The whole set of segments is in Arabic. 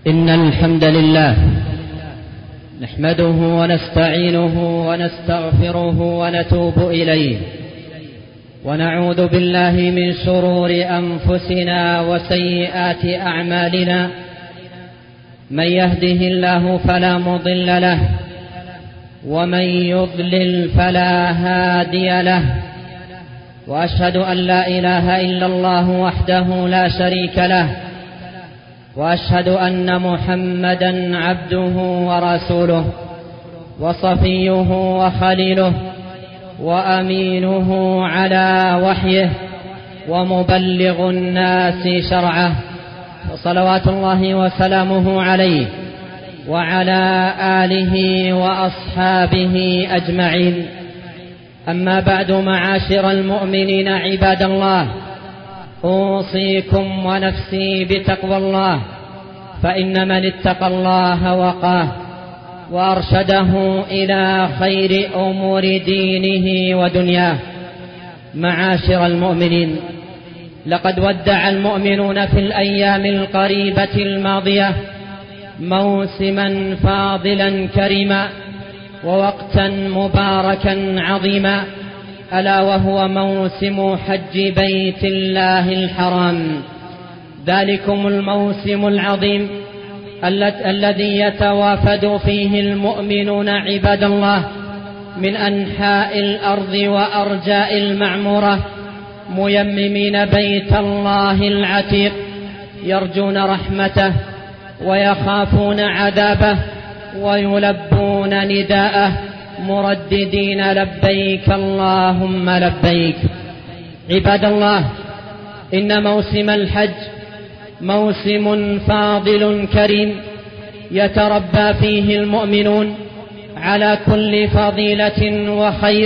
إن الحمد لله نحمده ونستعينه ونستغفره ونتوب إليه، ونعوذ بالله من شرور أنفسنا وسيئات أعمالنا. من يهده الله فلا مضل له، ومن يضلل فلا هادي له، وأشهد أن لا إله إلا الله وحده لا شريك له، وأشهد أن محمدا عبده ورسوله وصفيه وخليله وأمينه على وحيه ومبلغ الناس شرعه، وصلوات الله وسلامه عليه وعلى آله وأصحابه أجمعين. أما بعد، معاشر المؤمنين عباد الله، أوصيكم ونفسي بتقوى الله، فإن من اتقى الله وقاه وأرشده إلى خير أمور دينه ودنياه. معاشر المؤمنين، لقد ودع المؤمنون في الأيام القريبة الماضية موسما فاضلا كريما ووقتا مباركا عظيما، ألا وهو موسم حج بيت الله الحرام. ذلكم الموسم العظيم الذي يتوافد فيه المؤمنون عباد الله من أنحاء الأرض وأرجاء المعمورة، ميممين بيت الله العتيق، يرجون رحمته ويخافون عذابه، ويلبون نداءه، مرددين لبيك اللهم لبيك. عباد الله، إن موسم الحج موسم فاضل كريم يتربى فيه المؤمنون على كل فضيلة وخير،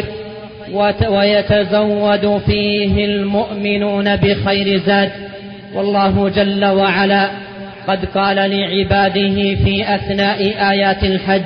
ويتزود فيه المؤمنون بخير زاد. والله جل وعلا قد قال لعباده في أثناء آيات الحج: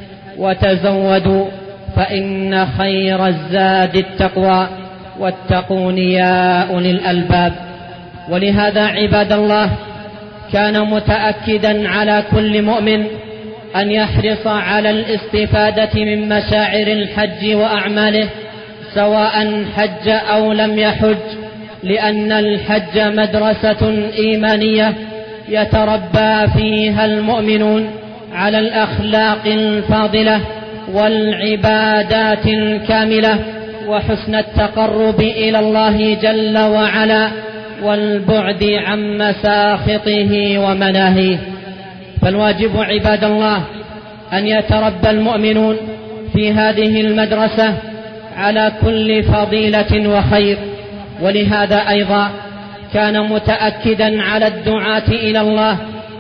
وتزودوا فإن خير الزاد التقوى واتقون يا أولي الألباب. ولهذا عباد الله، كان متأكدا على كل مؤمن أن يحرص على الاستفادة من مشاعر الحج وأعماله، سواء حج أو لم يحج، لأن الحج مدرسة إيمانية يتربى فيها المؤمنون على الأخلاق الفاضلة والعبادات الكاملة وحسن التقرب إلى الله جل وعلا والبعد عن مساخطه ومناهيه. فالواجب عباد الله أن يتربى المؤمنون في هذه المدرسة على كل فضيلة وخير. ولهذا أيضا كان متأكدا على الدعاة إلى الله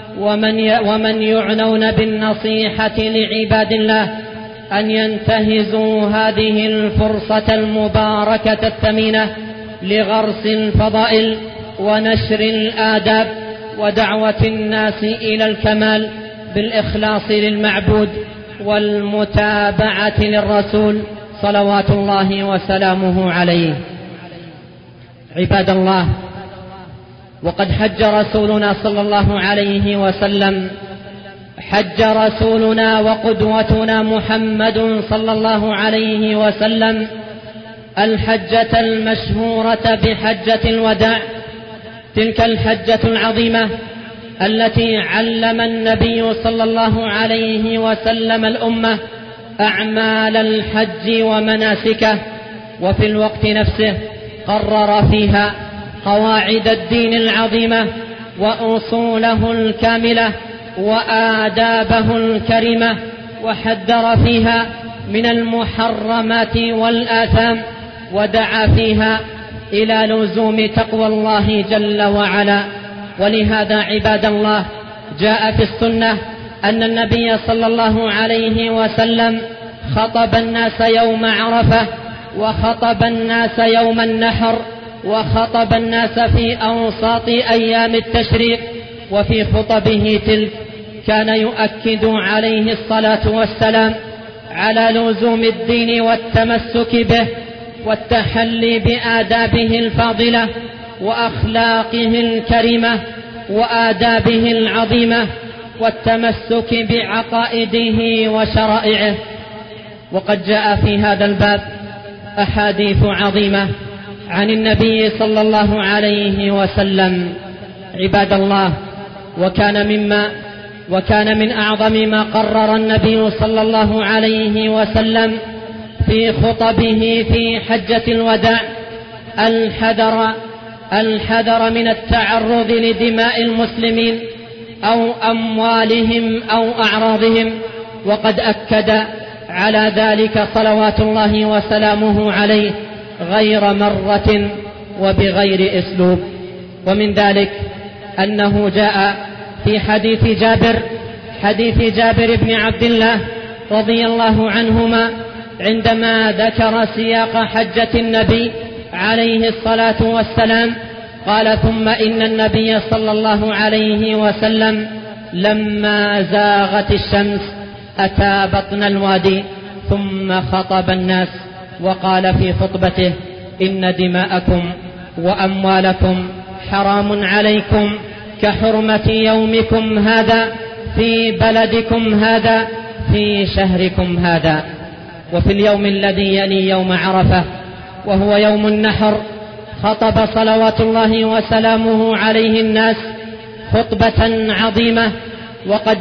ومن يعنون بالنصيحة لعباد الله أن ينتهزوا هذه الفرصة المباركة الثمينة لغرس الفضائل ونشر الآداب ودعوة الناس إلى الكمال بالإخلاص للمعبود والمتابعة للرسول صلوات الله وسلامه عليه. عباد الله، وقد حج رسولنا صلى الله عليه وسلم، حج رسولنا وقدوتنا محمد صلى الله عليه وسلم الحجة المشهورة بحجة الوداع، تلك الحجة العظيمة التي علم النبي صلى الله عليه وسلم الأمة أعمال الحج ومناسكه، وفي الوقت نفسه قرر فيها قواعد الدين العظيمة وأصوله الكاملة وآدابه الكريمة، وحذر فيها من المحرمات والآثام، ودعا فيها إلى لزوم تقوى الله جل وعلا. ولهذا عباد الله، جاء في السنة أن النبي صلى الله عليه وسلم خطب الناس يوم عرفة، وخطب الناس يوم النحر، وخطب الناس في أوساط أيام التشريق. وفي خطبه تلك كان يؤكد عليه الصلاة والسلام على لزوم الدين والتمسك به والتحلي بآدابه الفاضلة وأخلاقه الكريمة وآدابه العظيمة، والتمسك بعقائده وشرائعه. وقد جاء في هذا الباب أحاديث عظيمة عن النبي صلى الله عليه وسلم. عباد الله، وكان من أعظم ما قرر النبي صلى الله عليه وسلم في خطبه في حجة الوداع الحذر من التعرض لدماء المسلمين أو أموالهم أو أعراضهم، وقد أكد على ذلك صلوات الله وسلامه عليه غير مرة وبغير أسلوب. ومن ذلك أنه جاء في حديث جابر بن عبد الله رضي الله عنهما عندما ذكر سياق حجة النبي عليه الصلاة والسلام قال: ثم إن النبي صلى الله عليه وسلم لما زاغت الشمس أتى بطن الوادي ثم خطب الناس وقال في خطبته: إن دماءكم وأموالكم حرام عليكم كحرمة يومكم هذا في بلدكم هذا في شهركم هذا. وفي اليوم الذي يلي يوم عرفة وهو يوم النحر خطب صلوات الله وسلامه عليه الناس خطبة عظيمة. وقد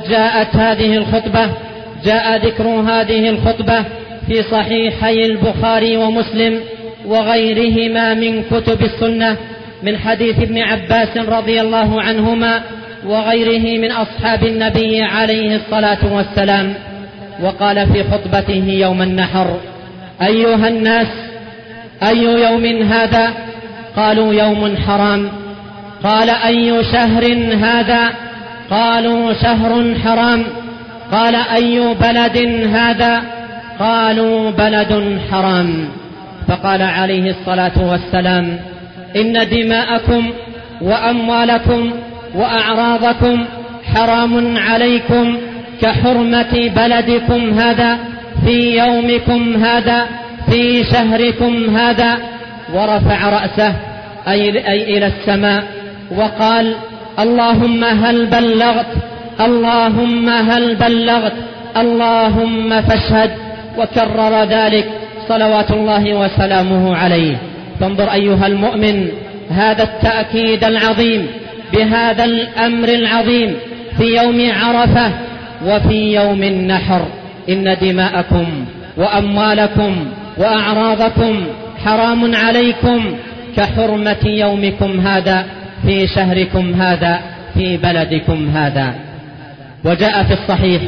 جاء ذكر هذه الخطبة في صحيحي البخاري ومسلم وغيرهما من كتب السنة من حديث ابن عباس رضي الله عنهما وغيره من أصحاب النبي عليه الصلاة والسلام. وقال في خطبته يوم النحر: أيها الناس، أي يوم هذا؟ قالوا: يوم حرام. قال: أي شهر هذا؟ قالوا: شهر حرام. قال: أي بلد هذا؟ قالوا: بلد حرام. فقال عليه الصلاة والسلام: إن دماءكم وأموالكم وأعراضكم حرام عليكم كحرمة بلدكم هذا في يومكم هذا في شهركم هذا. ورفع رأسه أي إلى السماء وقال: اللهم هل بلغت؟ اللهم هل بلغت؟ اللهم فاشهد. وكرر ذلك صلوات الله وسلامه عليه. فانظر أيها المؤمن هذا التأكيد العظيم بهذا الأمر العظيم في يوم عرفة وفي يوم النحر: إن دماءكم وأموالكم وأعراضكم حرام عليكم كحرمة يومكم هذا في شهركم هذا في بلدكم هذا. وجاء في الصحيح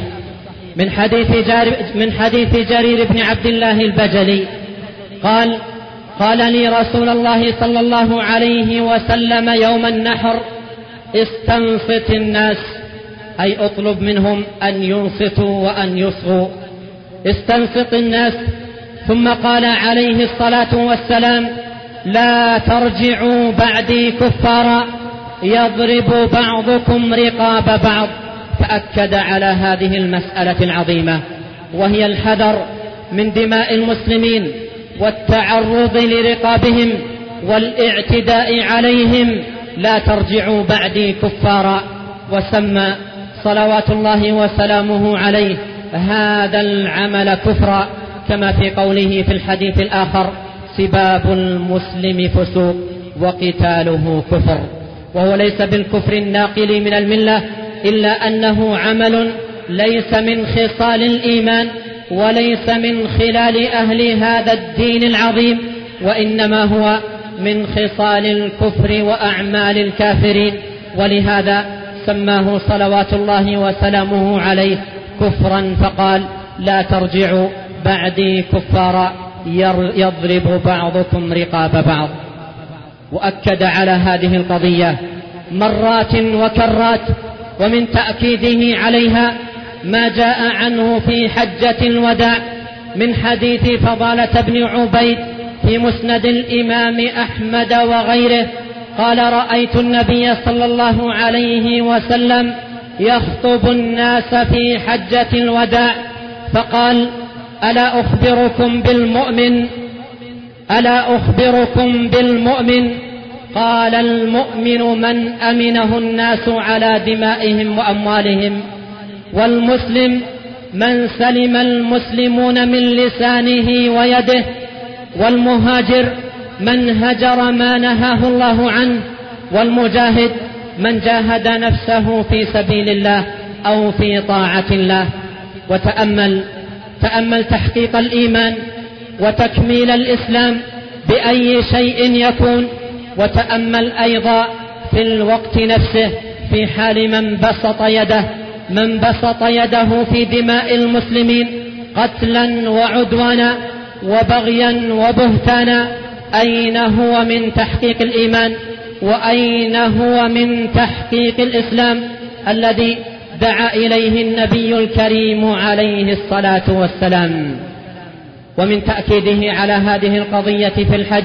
من حديث جرير بن عبد الله البجلي قال لي رسول الله صلى الله عليه وسلم يوم النحر: استنصت الناس، أي اطلب منهم أن ينصتوا وأن يصغوا. استنصت الناس. ثم قال عليه الصلاة والسلام: لا ترجعوا بعدي كفارا يضرب بعضكم رقاب بعض. فأكد على هذه المسألة العظيمة، وهي الحذر من دماء المسلمين والتعرض لرقابهم والاعتداء عليهم. لا ترجعوا بعدي كفارا. وسمى صلوات الله وسلامه عليه هذا العمل كفرا، كما في قوله في الحديث الآخر: سباب المسلم فسوق وقتاله كفر. وهو ليس بالكفر الناقل من الملة، إلا أنه عمل ليس من خصال الإيمان وليس من خلال أهل هذا الدين العظيم، وإنما هو من خصال الكفر وأعمال الكافرين. ولهذا سماه صلوات الله وسلامه عليه كفرا، فقال: لا ترجعوا بعدي كفارا يضرب بعضكم رقاب بعض. وأكد على هذه القضية مرات وكرات. ومن تأكيده عليها ما جاء عنه في حجة الوداع من حديث فضالة بن عبيد في مسند الإمام أحمد وغيره قال: رأيت النبي صلى الله عليه وسلم يخطب الناس في حجة الوداع فقال: ألا أخبركم بالمؤمن؟ قال: المؤمن من أمنه الناس على دمائهم وأموالهم والمسلم من سلم المسلمون من لسانه ويده، والمهاجر من هجر ما نهاه الله عنه، والمجاهد من جاهد نفسه في سبيل الله أو في طاعة الله. تأمل تحقيق الإيمان وتكميل الإسلام بأي شيء يكون، وتأمل أيضا في الوقت نفسه في حال من بسط يده في دماء المسلمين قتلا وعدوانا وبغيا وبهتانا. أين هو من تحقيق الإيمان؟ وأين هو من تحقيق الإسلام الذي دعا إليه النبي الكريم عليه الصلاة والسلام؟ ومن تأكيده على هذه القضية في الحج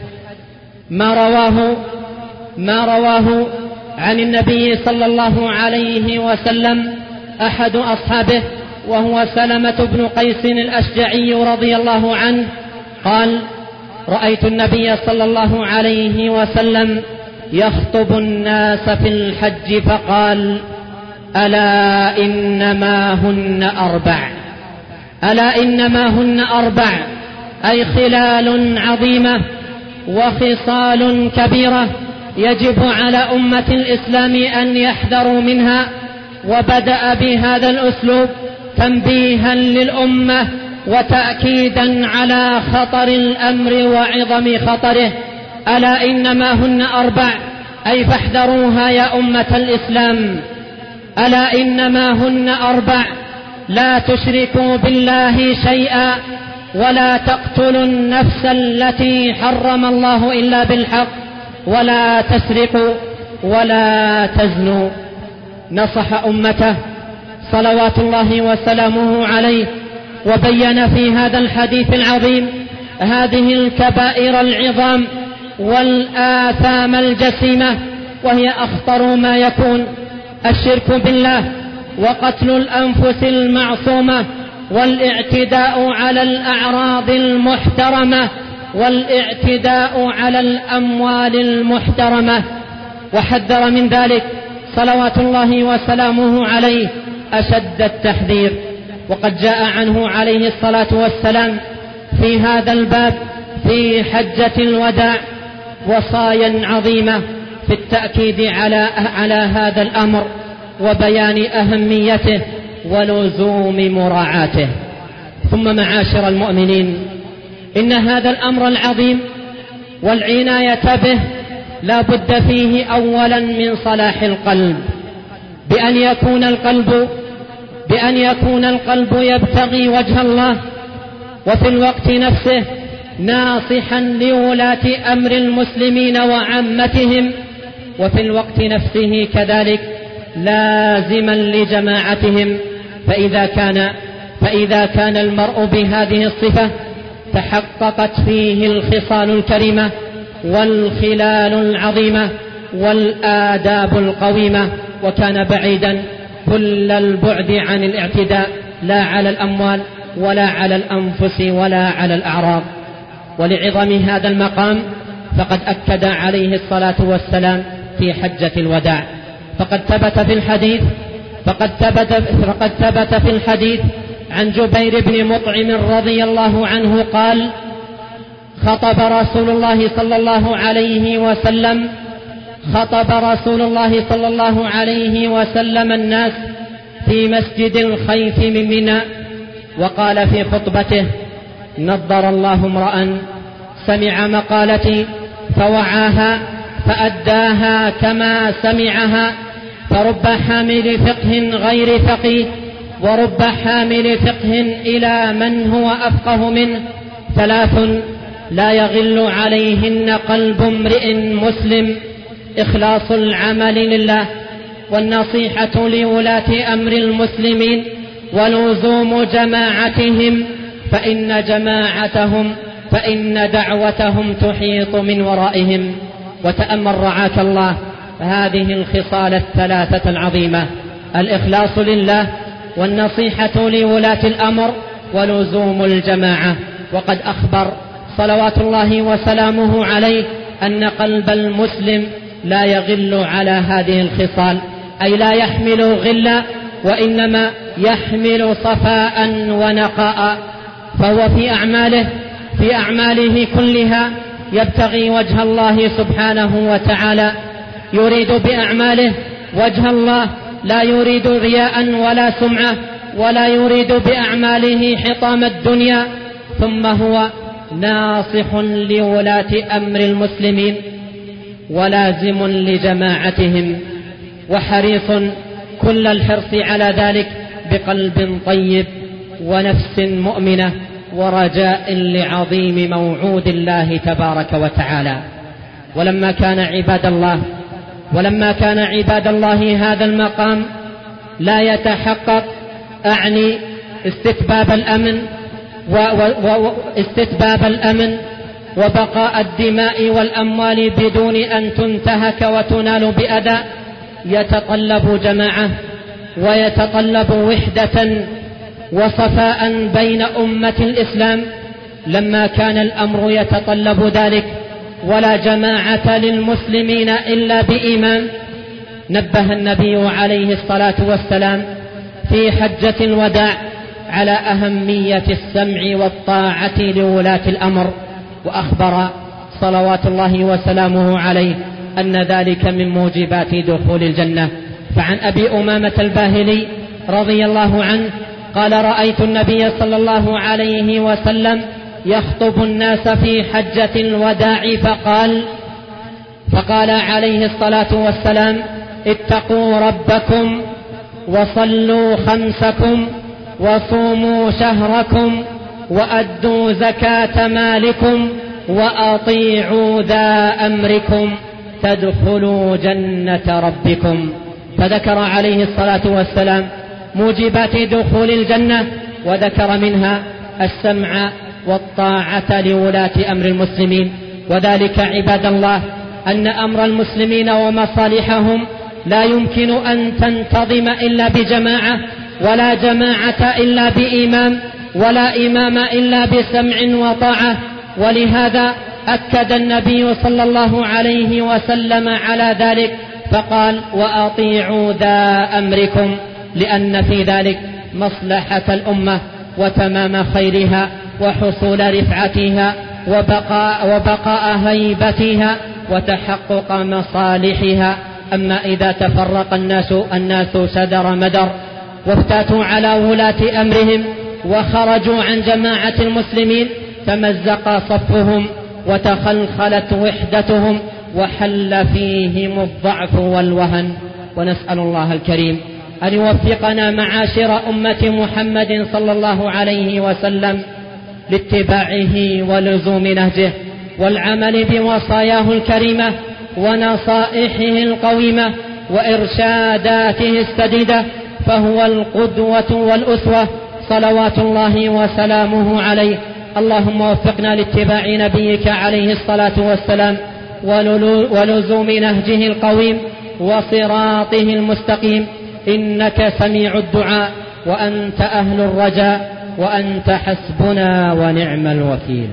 ما رواه عن النبي صلى الله عليه وسلم أحد أصحابه، وهو سلمة بن قيس الأشجعي رضي الله عنه، قال: رأيت النبي صلى الله عليه وسلم يخطب الناس في الحج فقال: ألا إنما هن أربع، أي خلال عظيمة وخصال كبيرة يجب على أمة الإسلام أن يحذروا منها. وبدأ بهذا الأسلوب تنبيها للأمة وتأكيدا على خطر الأمر وعظم خطره. ألا إنما هن أربع، أي فاحذروها يا أمة الإسلام. ألا إنما هن أربع: لا تشركوا بالله شيئا، ولا تقتلوا النفس التي حرم الله إلا بالحق، ولا تسرقوا، ولا تزنوا. نصح أمته صلوات الله وسلامه عليه، وبين في هذا الحديث العظيم هذه الكبائر العظام والآثام الجسيمة، وهي أخطر ما يكون: الشرك بالله، وقتل الأنفس المعصومة، والاعتداء على الأعراض المحترمة، والاعتداء على الأموال المحترمة. وحذر من ذلك صلوات الله وسلامه عليه أشد التحذير. وقد جاء عنه عليه الصلاة والسلام في هذا الباب في حجة الوداع وصايا عظيمة في التأكيد على هذا الأمر وبيان أهميته ولزوم مراعاته. ثم معاشر المؤمنين، إن هذا الأمر العظيم والعناية به لا بد فيه أولا من صلاح القلب، بأن يكون القلب يبتغي وجه الله، وفي الوقت نفسه ناصحا لولاة أمر المسلمين وعامتهم، وفي الوقت نفسه كذلك لازما لجماعتهم. فإذا كان المرء بهذه الصفة تحققت فيه الخصال الكريمة والخلال العظيمة والآداب القويمة، وكان بعيدا كل البعد عن الاعتداء، لا على الأموال ولا على الأنفس ولا على الأعراض. ولعظم هذا المقام فقد أكد عليه الصلاة والسلام في حجة الوداع، فقد ثبت في الحديث عن جبير بن مطعم رضي الله عنه قال: خطب رسول الله صلى الله عليه وسلم الناس في مسجد الخيف من منى، وقال في خطبته: نضر الله امرأ سمع مقالتي فوعاها فأداها كما سمعها، فرب حامل فقه غير فقيه، ورب حامل فقه إلى من هو أفقه منه. 3 لا يغل عليهن قلب امرئ مسلم: إخلاص العمل لله، والنصيحة لولاة أمر المسلمين، ولزوم جماعتهم، فإن دعوتهم تحيط من ورائهم. وتأمل رعاك الله هذه الخصال الثلاثة العظيمة: الإخلاص لله، والنصيحة لولاة الأمر، ولزوم الجماعة. وقد أخبر صلوات الله وسلامه عليه أن قلب المسلم لا يغل على هذه الخصال، أي لا يحمل غلا وإنما يحمل صفاء ونقاء، فهو في أعماله كلها يبتغي وجه الله سبحانه وتعالى، يريد بأعماله وجه الله، لا يريد رياء ولا سمعة، ولا يريد بأعماله حطام الدنيا. ثم هو ناصح لولاة أمر المسلمين ولازم لجماعتهم، وحريص كل الحرص على ذلك بقلب طيب ونفس مؤمنة ورجاء لعظيم موعود الله تبارك وتعالى. ولما كان عباد الله هذا المقام لا يتحقق، أعني استتباب الأمن وبقاء الدماء والأموال بدون أن تنتهك وتنال بأذى، يتطلب جماعة ويتطلب وحدة وصفاء بين أمة الإسلام. لما كان الأمر يتطلب ذلك ولا جماعة للمسلمين إلا بإيمان، نبه النبي عليه الصلاة والسلام في حجة الوداع على أهمية السمع والطاعة لولاة الأمر، وأخبر صلوات الله وسلامه عليه أن ذلك من موجبات دخول الجنة. فعن أبي أمامة الباهلي رضي الله عنه قال: رأيت النبي صلى الله عليه وسلم يخطب الناس في حجة الوداع فقال عليه الصلاة والسلام: اتقوا ربكم وصلوا خمسكم وصوموا شهركم وأدوا زكاة مالكم وأطيعوا ذا أمركم تدخلوا جنة ربكم. فذكر عليه الصلاة والسلام موجبات دخول الجنة، وذكر منها السمع والطاعة لولاة أمر المسلمين. وذلك عباد الله أن أمر المسلمين ومصالحهم لا يمكن أن تنتظم إلا بجماعة، ولا جماعة إلا بإمام، ولا إمام إلا بسمع وطاعة. ولهذا أكد النبي صلى الله عليه وسلم على ذلك فقال: وأطيعوا ذا أمركم، لأن في ذلك مصلحة الأمة وتمام خيرها وحصول رفعتها وبقاء هيبتها وتحقق مصالحها. أما إذا تفرق الناس شدر مدر وافتاتوا على ولاة أمرهم وخرجوا عن جماعة المسلمين، تمزق صفهم وتخلخلت وحدتهم وحل فيهم الضعف والوهن. ونسأل الله الكريم أن يوفقنا معاشر أمة محمد صلى الله عليه وسلم لاتباعه ولزوم نهجه والعمل بوصاياه الكريمة ونصائحه القويمة وإرشاداته السديدة، فهو القدوة والأسوة صلوات الله وسلامه عليه. اللهم وفقنا لاتباع نبيك عليه الصلاة والسلام ولزوم نهجه القويم وصراطه المستقيم، إنك سميع الدعاء وأنت أهل الرجاء وأنت حسبنا ونعم الوكيل.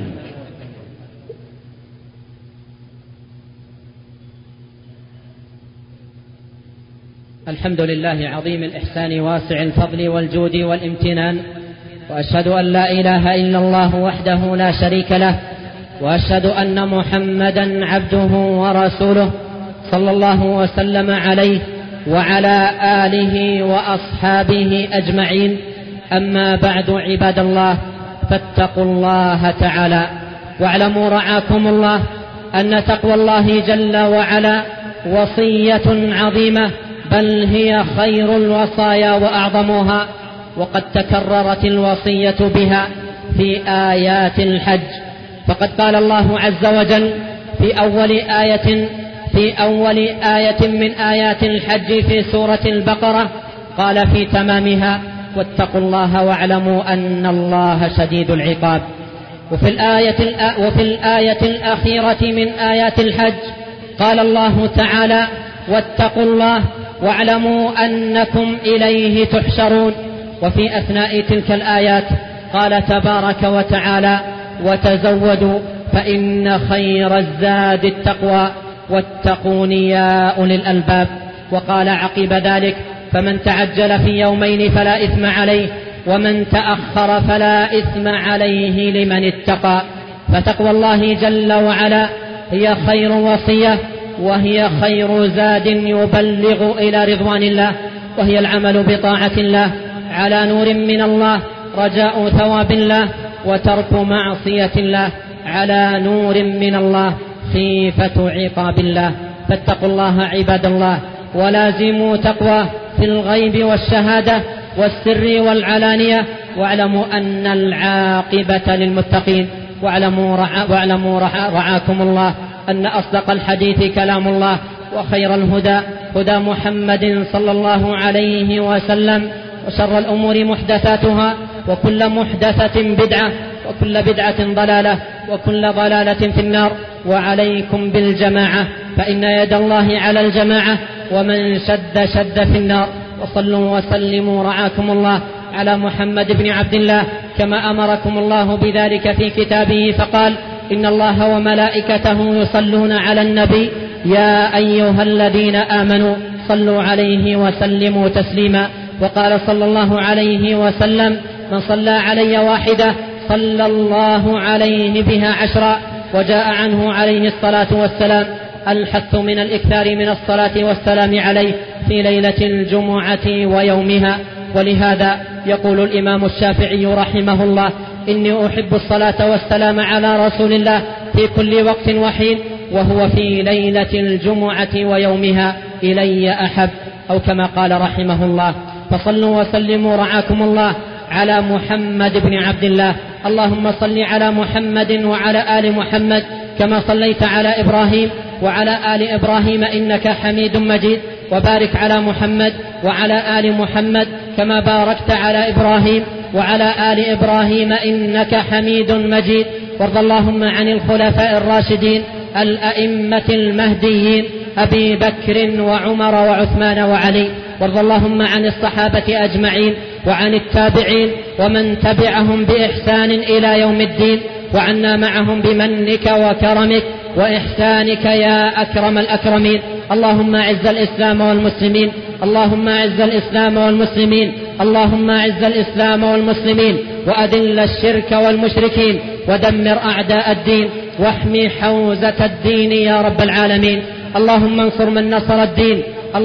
الحمد لله عظيم الإحسان واسع الفضل والجود والامتنان، وأشهد أن لا إله إلا الله وحده لا شريك له، وأشهد أن محمدا عبده ورسوله صلى الله وسلم عليه وعلى آله وأصحابه أجمعين. أما بعد عباد الله، فاتقوا الله تعالى، واعلموا رعاكم الله أن تقوى الله جل وعلا وصية عظيمة، بل هي خير الوصايا وأعظمها، وقد تكررت الوصية بها في آيات الحج. فقد قال الله عز وجل في أول آية من آيات الحج في سورة البقرة، قال في تمامها: واتقوا الله واعلموا أن الله شديد العقاب. وفي الآية الأخيرة من آيات الحج قال الله تعالى: واتقوا الله واعلموا أنكم إليه تحشرون. وفي أثناء تلك الآيات قال تبارك وتعالى: وتزودوا فإن خير الزاد التقوى واتقون يا أولي الألباب. وقال عقب ذلك: فمن تعجل في يومين فلا إثم عليه، ومن تأخر فلا إثم عليه لمن اتقى. فتقوى الله جل وعلا هي خير وصية، وهي خير زاد يبلغ إلى رضوان الله، وهي العمل بطاعة الله على نور من الله، رجاء ثواب الله، وترك معصية الله على نور من الله، خيفة عقاب الله. فاتقوا الله عباد الله، ولازموا تقوى في الغيب والشهادة والسر والعلانية، واعلموا أن العاقبة للمتقين. واعلموا رعاكم الله أن أصدق الحديث كلام الله، وخير الهدى هدى محمد صلى الله عليه وسلم، وشر الأمور محدثاتها، وكل محدثة بدعة، وكل بدعة ضلالة، وكل ضلالة في النار. وعليكم بالجماعة، فإن يد الله على الجماعة، ومن شد في النار. وصلوا وسلموا رعاكم الله على محمد بن عبد الله كما أمركم الله بذلك في كتابه، فقال: إن الله وملائكته يصلون على النبي يا أيها الذين آمنوا صلوا عليه وسلموا تسليما. وقال صلى الله عليه وسلم: من صلى علي واحدة صلى الله عليه بها 10. وجاء عنه عليه الصلاة والسلام الحث من الإكثار من الصلاة والسلام عليه في ليلة الجمعة ويومها. ولهذا يقول الإمام الشافعي رحمه الله: إني أحب الصلاة والسلام على رسول الله في كل وقت وحين، وهو في ليلة الجمعة ويومها إلي أحب، أو كما قال رحمه الله. فصلوا وسلموا رعاكم الله على محمد بن عبد الله. اللهم صل على محمد وعلى آل محمد كما صليت على إبراهيم وعلى آل إبراهيم إنك حميد مجيد، وبارك على محمد وعلى آل محمد كما باركت على إبراهيم وعلى آل إبراهيم إنك حميد مجيد. وارض اللهم عن الخلفاء الراشدين الأئمة المهديين أبي بكر وعمر وعثمان وعلي. وارض اللهم عن الصحابة أجمعين وعن التابعين ومن تبعهم بإحسان إلى يوم الدين، وعنا معهم بمنك وكرمك وإحسانك يا أكرم الأكرمين. اللهم أعز الإسلام والمسلمين، اللهم أعز الإسلام والمسلمين، اللهم أعز الإسلام والمسلمين، وأذل الشرك والمشركين، ودمر أعداء الدين، واحمي حوزة الدين يا رب العالمين. اللهم انصر من نصر الدين،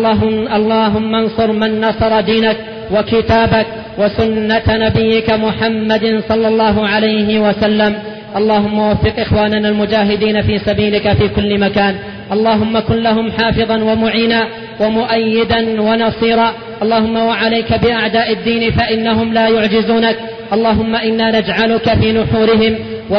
اللهم انصر من نصر دينك وكتابك وسنة نبيك محمد صلى الله عليه وسلم. اللهم وفق إخواننا المجاهدين في سبيلك في كل مكان، اللهم كن لهم حافظا ومعينا ومؤيدا ونصيرا. اللهم وعليك بأعداء الدين فإنهم لا يعجزونك. اللهم إنا نجعلك في نحورهم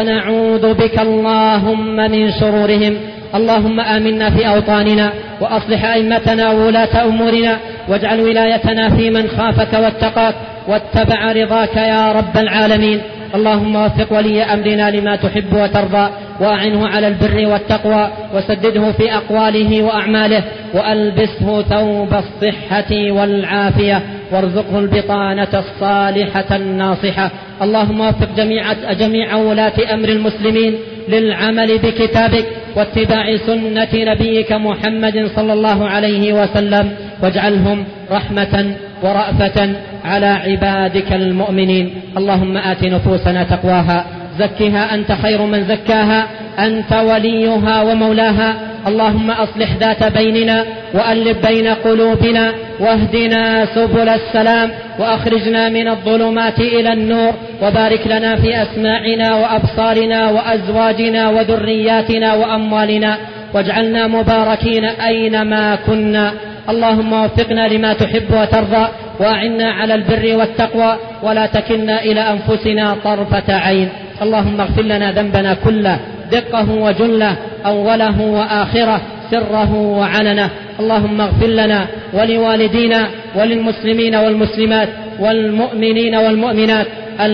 ونعوذ بك اللهم من شرورهم. اللهم آمنا في أوطاننا، وأصلح أئمتنا وولاة أمورنا، واجعل ولايتنا في من خافك واتقاك واتبع رضاك يا رب العالمين. اللهم وفق ولي أمرنا لما تحب وترضى، وأعنه على البر والتقوى، وسدده في أقواله وأعماله، وألبسه ثوب الصحة والعافية، وارزقه البطانة الصالحة الناصحة. اللهم وفق جميع ولاة أمر المسلمين للعمل بكتابك واتباع سنة نبيك محمد صلى الله عليه وسلم، واجعلهم رحمة ورأفة على عبادك المؤمنين. اللهم آت نفوسنا تقواها، زكها أنت خير من زكاها، أنت وليها ومولاها. اللهم أصلح ذات بيننا، وألف بين قلوبنا، واهدنا سبل السلام، وأخرجنا من الظلمات إلى النور، وبارك لنا في أسماعنا وأبصارنا وأزواجنا وذرياتنا وأموالنا، واجعلنا مباركين أينما كنا. اللهم وفقنا لما تحب وترضى، وأعنا على البر والتقوى، ولا تكلنا إلى أنفسنا طرفة عين. اللهم اغفر لنا ذنبنا كله، دقه وجله، أوله وآخره، سره وعلنه. اللهم اغفر لنا ولوالدينا وللمسلمين والمسلمات والمؤمنين والمؤمنات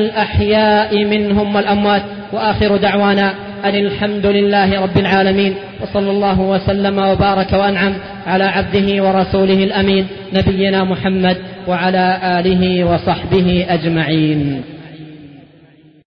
الأحياء منهم والأموات. وآخر دعوانا أن الحمد لله رب العالمين، وصلى الله وسلم وبارك وأنعم على عبده ورسوله الأمين نبينا محمد وعلى آله وصحبه أجمعين.